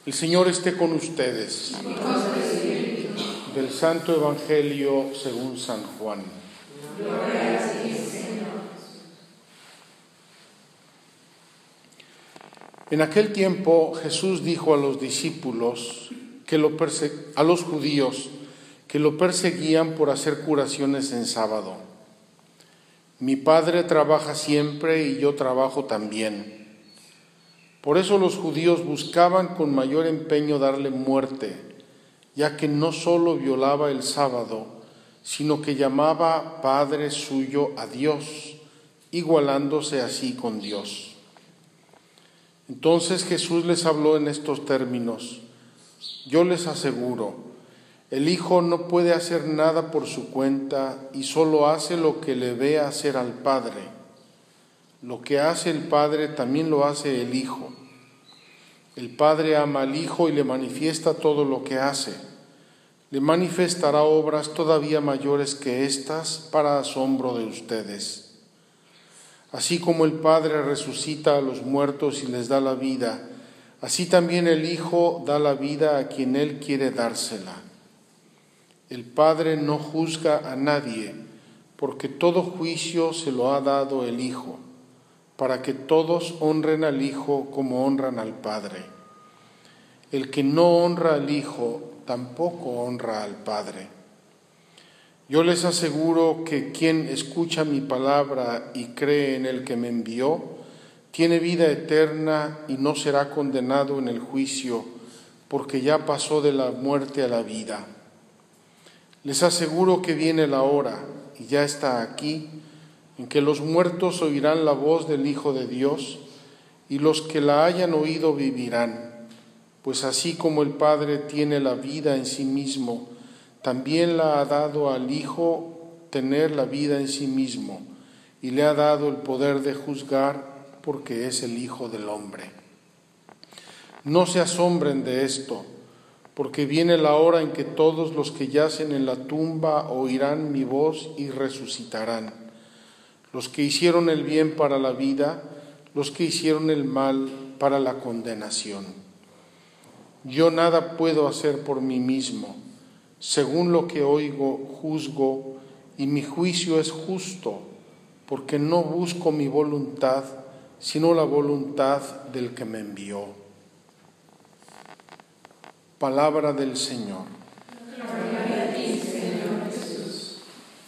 El Señor esté con ustedes. Del Santo Evangelio según San Juan. Gloria a ti, Señor. En aquel tiempo Jesús dijo a los discípulos, a los judíos, que lo perseguían por hacer curaciones en sábado: Mi Padre trabaja siempre y yo trabajo también. Por eso los judíos buscaban con mayor empeño darle muerte, ya que no solo violaba el sábado, sino que llamaba Padre suyo a Dios, igualándose así con Dios. Entonces Jesús les habló en estos términos: Yo les aseguro, el Hijo no puede hacer nada por su cuenta y solo hace lo que le ve hacer al Padre. Lo que hace el Padre también lo hace el Hijo. El Padre ama al Hijo y le manifiesta todo lo que hace. Le manifestará obras todavía mayores que estas para asombro de ustedes. Así como el Padre resucita a los muertos y les da la vida, así también el Hijo da la vida a quien Él quiere dársela. El Padre no juzga a nadie, porque todo juicio se lo ha dado el Hijo, para que todos honren al Hijo como honran al Padre. El que no honra al Hijo tampoco honra al Padre. Yo les aseguro que quien escucha mi palabra y cree en el que me envió, tiene vida eterna y no será condenado en el juicio, porque ya pasó de la muerte a la vida. Les aseguro que viene la hora, y ya está aquí, en que los muertos oirán la voz del Hijo de Dios, y los que la hayan oído vivirán. Pues así como el Padre tiene la vida en sí mismo, también la ha dado al Hijo tener la vida en sí mismo, y le ha dado el poder de juzgar, porque es el Hijo del Hombre. No se asombren de esto, porque viene la hora en que todos los que yacen en la tumba oirán mi voz y resucitarán. Los que hicieron el bien para la vida, los que hicieron el mal para la condenación. Yo nada puedo hacer por mí mismo. Según lo que oigo, juzgo, y mi juicio es justo, porque no busco mi voluntad, sino la voluntad del que me envió. Palabra del Señor. Gloria a ti, Señor Jesús.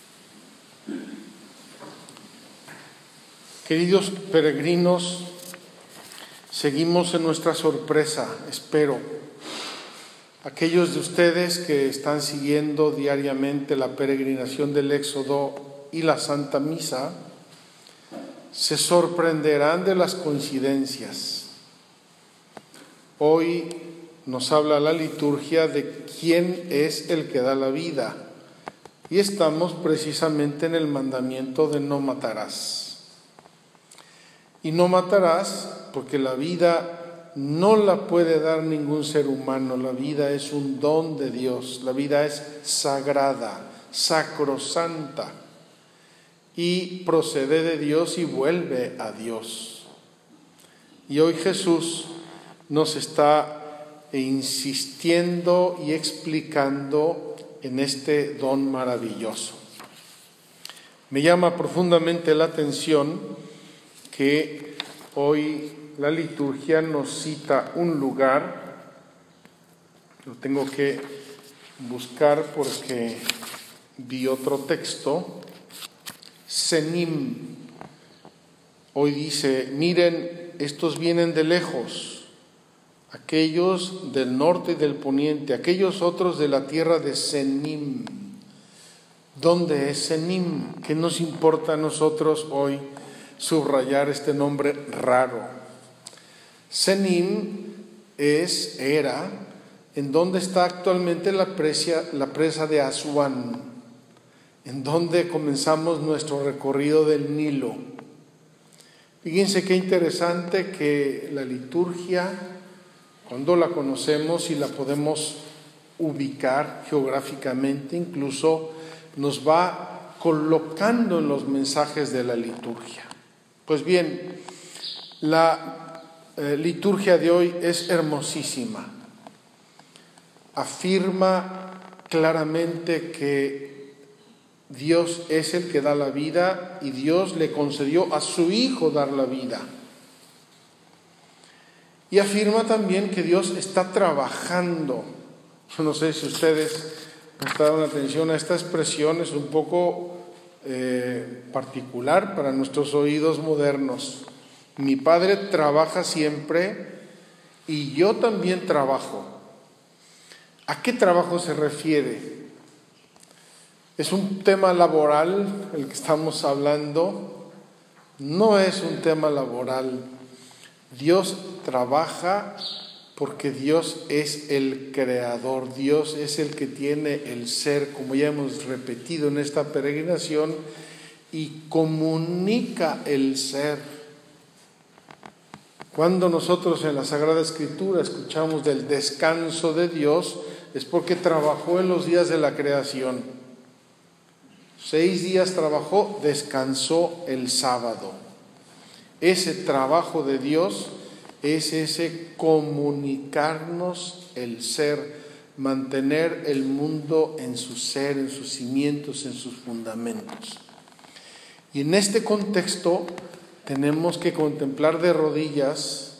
Queridos peregrinos, seguimos en nuestra sorpresa, espero. Aquellos de ustedes que están siguiendo diariamente la peregrinación del Éxodo y la Santa Misa, se sorprenderán de las coincidencias. Hoy nos habla la liturgia de quién es el que da la vida, y estamos precisamente en el mandamiento de no matarás. Y no matarás porque la vida no la puede dar ningún ser humano. La vida es un don de Dios, la vida es sagrada, sacrosanta, y procede de Dios y vuelve a Dios. Y hoy Jesús nos está insistiendo y explicando en este don maravilloso. Me llama profundamente la atención que hoy la liturgia nos cita un lugar. Lo tengo que buscar porque vi otro texto. Senim. Hoy dice: miren, estos vienen de lejos, aquellos del norte y del poniente, aquellos otros de la tierra de Senim. ¿Dónde es Senim? ¿Qué nos importa a nosotros hoy subrayar este nombre raro? Senim era en donde está actualmente la presa de Asuán, en donde comenzamos nuestro recorrido del Nilo. Fíjense qué interesante que la liturgia, cuando la conocemos y la podemos ubicar geográficamente, incluso nos va colocando en los mensajes de la liturgia. Pues bien, la liturgia de hoy es hermosísima. afirma claramente que Dios es el que da la vida y Dios le concedió a su Hijo dar la vida. Y afirma también que Dios está trabajando. Yo no sé si ustedes prestaron atención a esta expresión, es un poco particular para nuestros oídos modernos. Mi Padre trabaja siempre y yo también trabajo. ¿A qué trabajo se refiere? ¿Es un tema laboral el que estamos hablando? No es un tema laboral. Dios trabaja porque Dios es el creador, Dios es el que tiene el ser, como ya hemos repetido en esta peregrinación, y comunica el ser. Cuando nosotros en la Sagrada Escritura escuchamos del descanso de Dios, es porque trabajó en los días de la creación. 6 días trabajó, descansó el sábado. Ese trabajo de Dios es ese comunicarnos el ser, mantener el mundo en su ser, en sus cimientos, en sus fundamentos. Y en este contexto tenemos que contemplar de rodillas,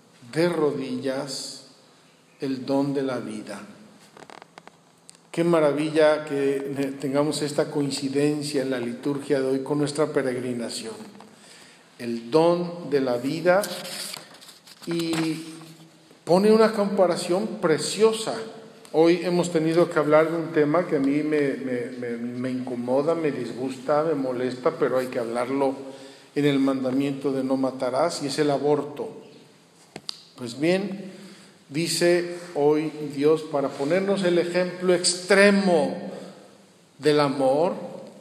el don de la vida. Qué maravilla que tengamos esta coincidencia en la liturgia de hoy con nuestra peregrinación. El don de la vida, y pone una comparación preciosa. Hoy hemos tenido que hablar de un tema que a mí me incomoda, me disgusta, me molesta, pero hay que hablarlo en el mandamiento de no matarás, y es el aborto. Pues bien, dice hoy Dios, para ponernos el ejemplo extremo del amor,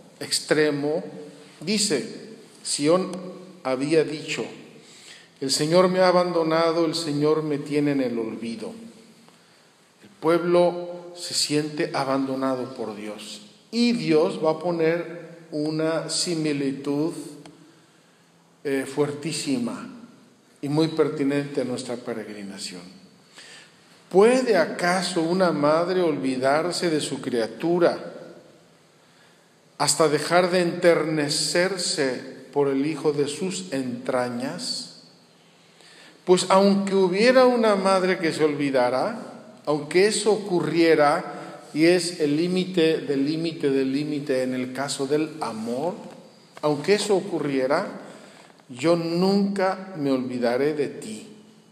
dice, Sión había dicho: el Señor me ha abandonado, el Señor me tiene en el olvido. El pueblo se siente abandonado por Dios. Y Dios va a poner una similitud fuertísima y muy pertinente a nuestra peregrinación. ¿Puede acaso una madre olvidarse de su criatura hasta dejar de enternecerse por el hijo de sus entrañas? Pues aunque hubiera una madre que se olvidara, aunque eso ocurriera, y es el límite del límite en el caso del amor, aunque eso ocurriera, yo nunca me olvidaré de ti.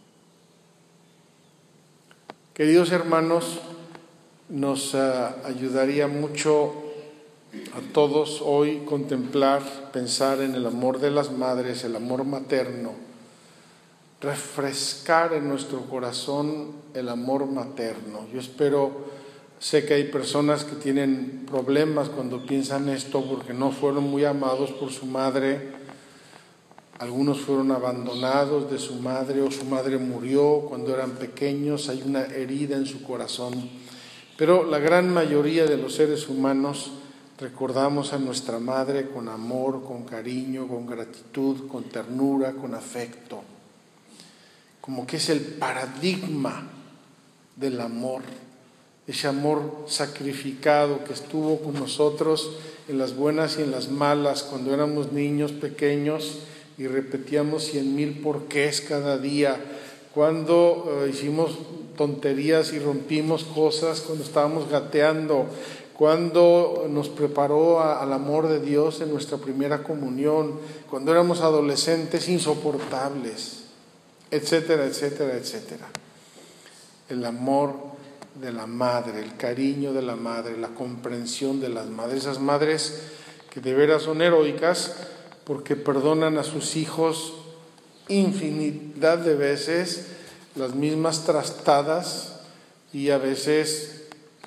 Queridos hermanos, nos ayudaría mucho a todos hoy contemplar, pensar en el amor de las madres, el amor materno, refrescar en nuestro corazón el amor materno. Yo sé que hay personas que tienen problemas cuando piensan esto porque no fueron muy amados por su madre. Algunos fueron abandonados de su madre o su madre murió cuando eran pequeños, hay una herida en su corazón. Pero la gran mayoría de los seres humanos recordamos a nuestra madre con amor, con cariño, con gratitud, con ternura, con afecto. Como que es el paradigma del amor, ese amor sacrificado que estuvo con nosotros en las buenas y en las malas, cuando éramos niños pequeños y repetíamos 100,000 porqués cada día, cuando hicimos tonterías y rompimos cosas, cuando estábamos gateando, cuando nos preparó al amor de Dios en nuestra primera comunión, cuando éramos adolescentes insoportables, etcétera, etcétera, etcétera. El amor de la madre, el cariño de la madre, la comprensión de las madres, esas madres que de veras son heroicas porque perdonan a sus hijos infinidad de veces las mismas trastadas y a veces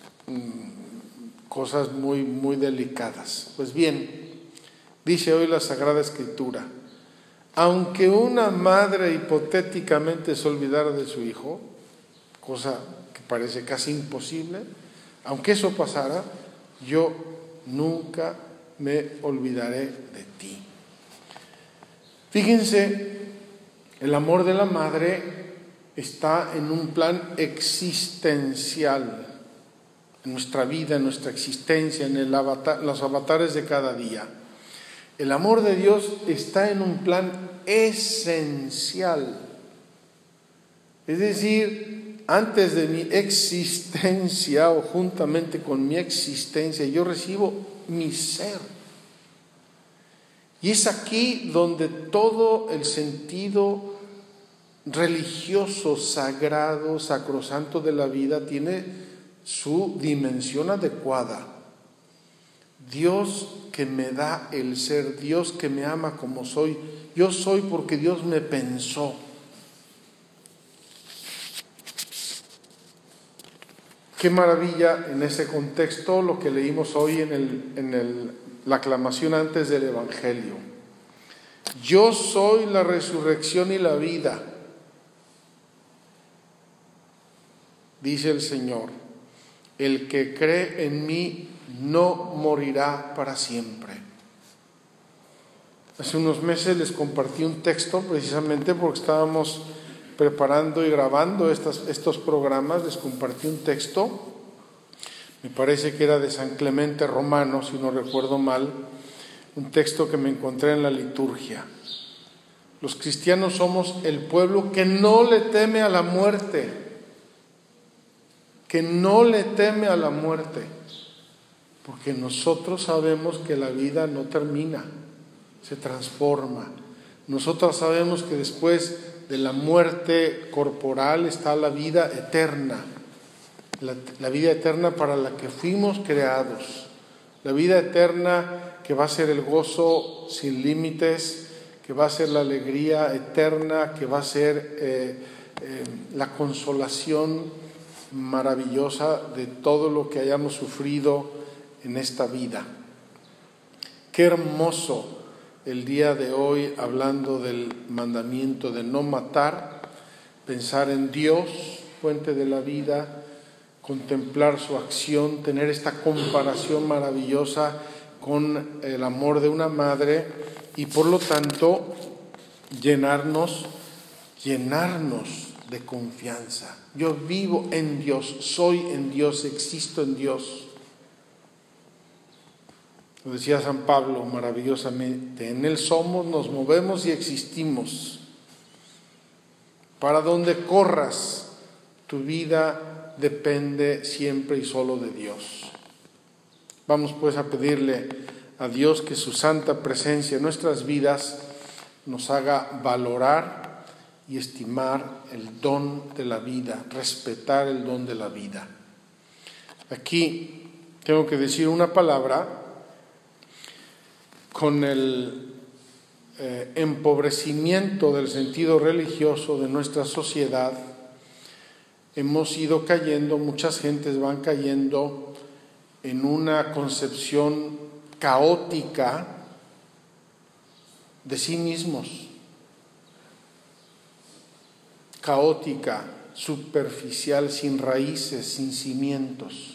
cosas muy, muy delicadas. Pues bien, dice hoy la Sagrada Escritura: aunque una madre hipotéticamente se olvidara de su hijo, cosa que parece casi imposible, aunque eso pasara, yo nunca me olvidaré de ti. Fíjense, el amor de la madre está en un plan existencial. en nuestra vida, en nuestra existencia, en los avatares de cada día. El amor de Dios está en un plan esencial. Es decir, antes de mi existencia o juntamente con mi existencia, yo recibo mi ser. Y es aquí donde todo el sentido religioso, sagrado, sacrosanto de la vida tiene su dimensión adecuada. Dios que me da el ser, Dios que me ama como soy. Yo soy porque Dios me pensó. Qué maravilla en ese contexto lo que leímos hoy en la aclamación antes del Evangelio. Yo soy la resurrección y la vida, dice el Señor. El que cree en mí no morirá para siempre. Hace unos meses les compartí un texto precisamente porque estábamos preparando y grabando estos programas. Les compartí un texto, me parece que era de San Clemente Romano, si no recuerdo mal, un texto que me encontré en la liturgia. Los cristianos somos el pueblo que no le teme a la muerte, que no le teme a la muerte, porque nosotros sabemos que la vida no termina, se transforma. Nosotros sabemos que después de la muerte corporal está la vida eterna, la vida eterna para la que fuimos creados, la vida eterna que va a ser el gozo sin límites, que va a ser la alegría eterna, que va a ser la consolación maravillosa de todo lo que hayamos sufrido en esta vida. Qué hermoso el día de hoy, hablando del mandamiento de no matar, pensar en Dios, fuente de la vida, contemplar su acción, tener esta comparación maravillosa con el amor de una madre y por lo tanto llenarnos de confianza. Yo vivo en Dios, soy en Dios, existo en Dios. Lo decía San Pablo maravillosamente, en Él somos, nos movemos y existimos. Para donde corras, tu vida depende siempre y solo de Dios. Vamos pues a pedirle a Dios que su santa presencia en nuestras vidas nos haga valorar y estimar el don de la vida, respetar el don de la vida. Aquí tengo que decir una palabra. Con el empobrecimiento del sentido religioso de nuestra sociedad, hemos ido cayendo, muchas gentes van cayendo en una concepción caótica de sí mismos, caótica, superficial, sin raíces, sin cimientos.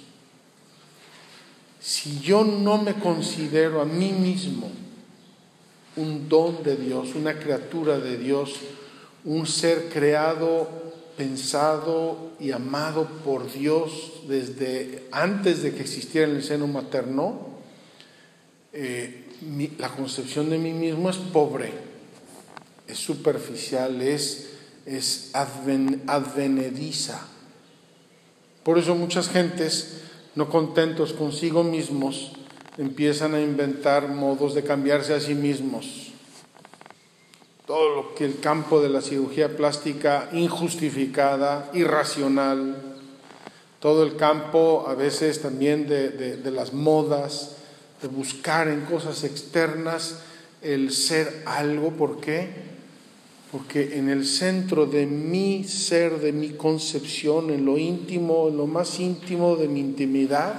Si yo no me considero a mí mismo un don de Dios, una criatura de Dios, un ser creado, pensado y amado por Dios desde antes de que existiera en el seno materno, la concepción de mí mismo es pobre, es superficial, es advenediza. Por eso muchas gentes, no contentos consigo mismos, empiezan a inventar modos de cambiarse a sí mismos. Todo lo que el campo de la cirugía plástica injustificada, irracional, todo el campo a veces también de las modas, de buscar en cosas externas el ser algo. ¿Por qué? Porque en el centro de mi ser, de mi concepción, en lo íntimo, en lo más íntimo de mi intimidad,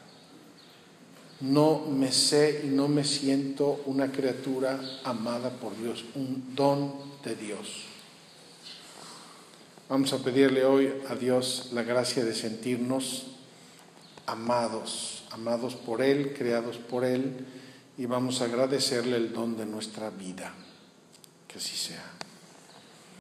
no me sé y no me siento una criatura amada por Dios, un don de Dios. Vamos a pedirle hoy a Dios la gracia de sentirnos amados por Él, creados por Él, y vamos a agradecerle el don de nuestra vida. Que así sea.